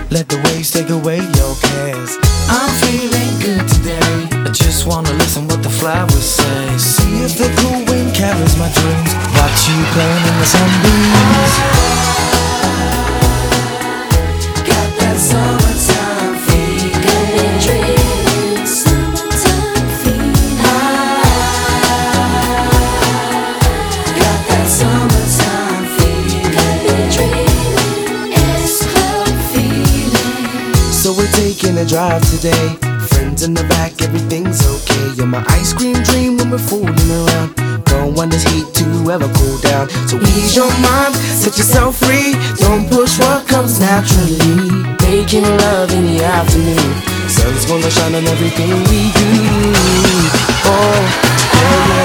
Let the waves take away your cares. I'm feeling good today. I just wanna listen what the flowers say. See if the cool wind carries my dreams. Watch you playing in the sunbeams. Got that summertime feeling. Summertime feeling. Got that summertime feeling. S-Club feeling. So we're taking a drive today. Friends in the back, everything's okay. You're my ice cream dream when we're fooling around. Don't want this heat to ever cool down. So ease your mind, set yourself free. Don't push what comes naturally. Making love in the afternoon. Sun's gonna shine on everything we do. Oh, yeah.